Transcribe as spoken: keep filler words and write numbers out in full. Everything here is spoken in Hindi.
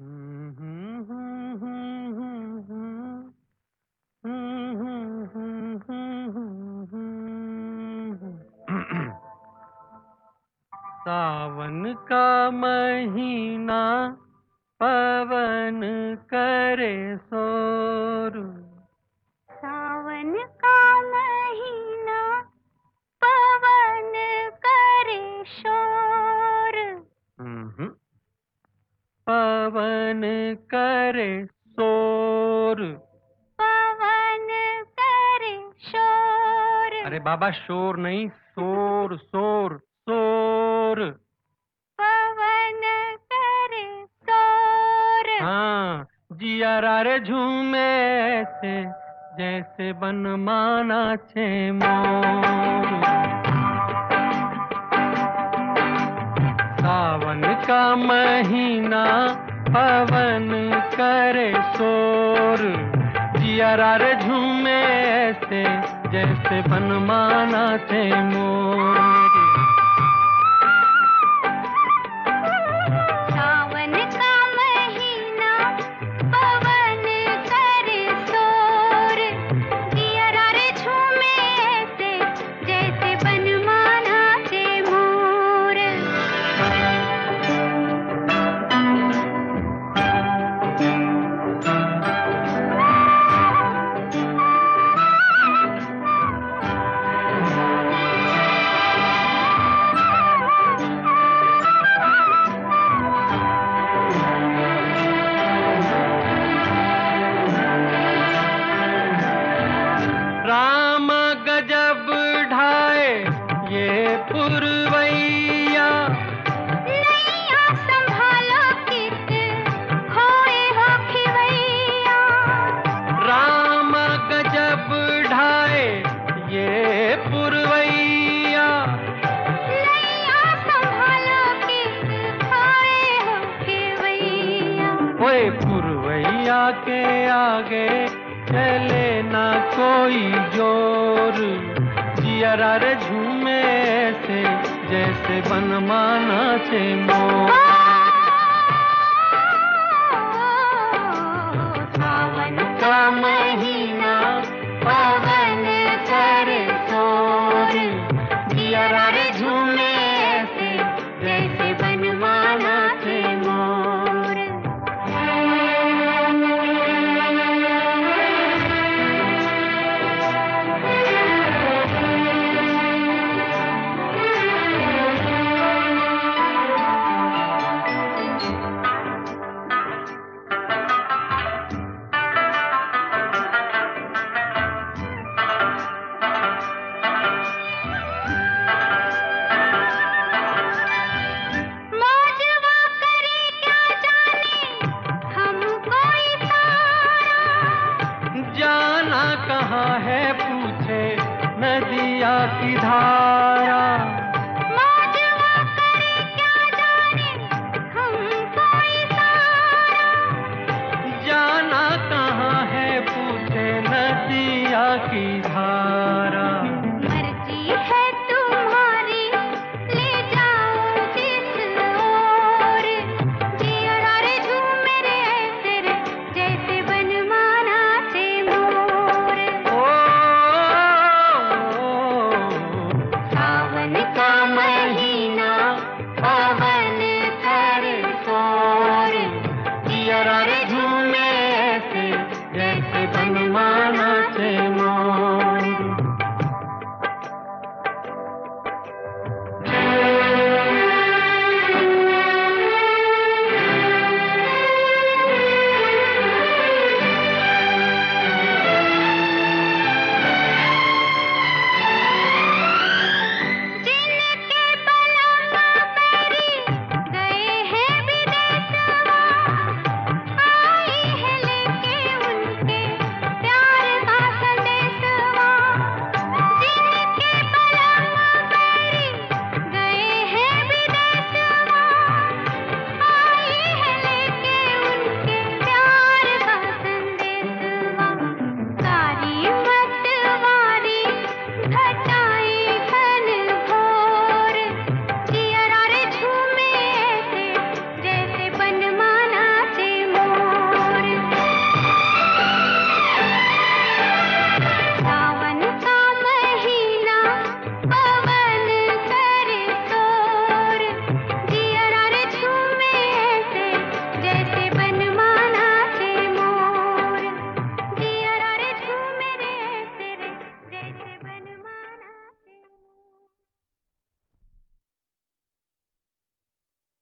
सावन का महीना पवन करे शोर। सावन का महीना पवन करे शोर। हम्म, पवन करे शोर। पवन करे शोर। अरे बाबा शोर नहीं, शोर शोर शोर। पवन करे शोर। हाँ, जिया रे झूमे ऐसे जैसे बनमाना छे मोर। सावन का महीना पवन करे शोर। जिया रे झूमे ऐसे जैसे बनमाना छे मोर। सावन का महीना पवन करे शोर। जिया रे झूमे ऐसे जैसे बनमाना छे मोर। राम गजब ढाए ये पुरवैया। नैया संभालो किस खोए हो खिवैया। राम गजब ढाए ये पुरवैया। नैया संभालो किस खोए हो खिवैया। ओए पुरवैया के आगे चले ना कोई जोर। जिया रे झूमे ऐसे जैसे बनमाना छे मोर।